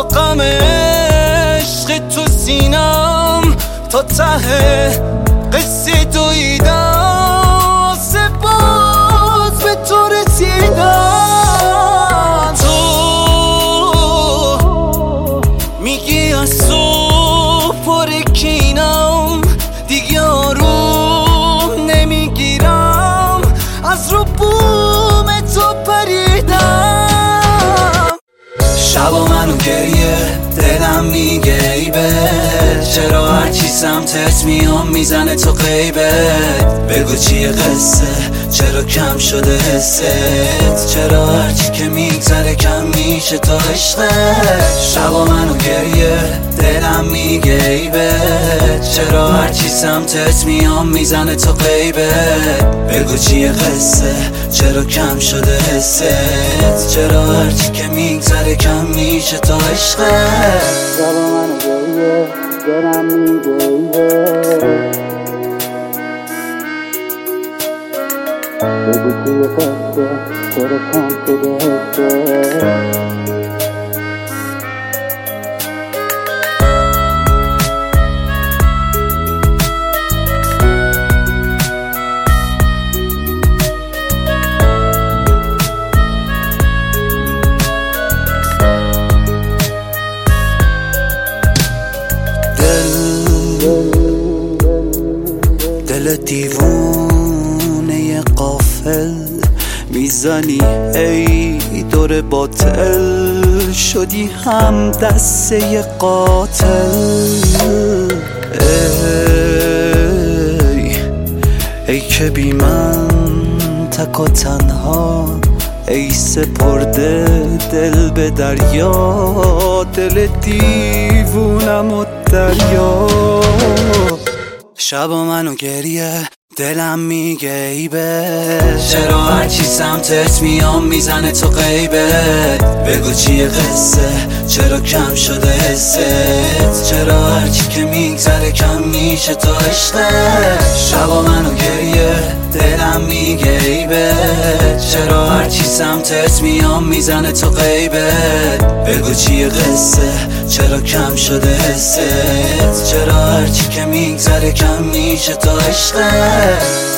غم عشق تو سینم تا ته قصه دویدم سپاس به تو رسیدم. تو میگی از صبح پر کینم دیگه آروم نمیگیرم از رو بوم تو پریدم. شبا منو گریه دلم میگه ای بهت چرا هرچی سمتت میام میزنه تو غیبت. بگو چیه قصه چرا کم شده حست چرا هرچی که میگذره کم میشه تا عشقت. شبا منو گریه دلم میگه ای بهت چرا هرچی سمتت میام میزنه تو غیبت. بگو چیه قصه چرا کم شده حست چرا هرچی که میگذره کم میشه تا عشقت. شبا منو گریه دلم میگه ای بهت بگو چیه قصه چرا کم شده حست. دل دیوونه غافل میزنی ای دور باطل شدی هم دسته قاتل. ای که بی من تک و تنها ای سپرده دل به دریا دل دیوونم و دریا. شبا منو گریه دلم میگه ای بهت چرا هرچی سمتت میام میزنه تو غیبت. بگو چیه قصه چرا کم شده حست چرا هرچی که میگذره کم میشه تا عشقت. شبا منو گریه دلم میگه ای بهت چرا هرچی سمتت میام میزنه تو غیبت. بگو چیه قصه چرا کم شده حست چرا هرچی که میگذره کم میشه تا عشقت.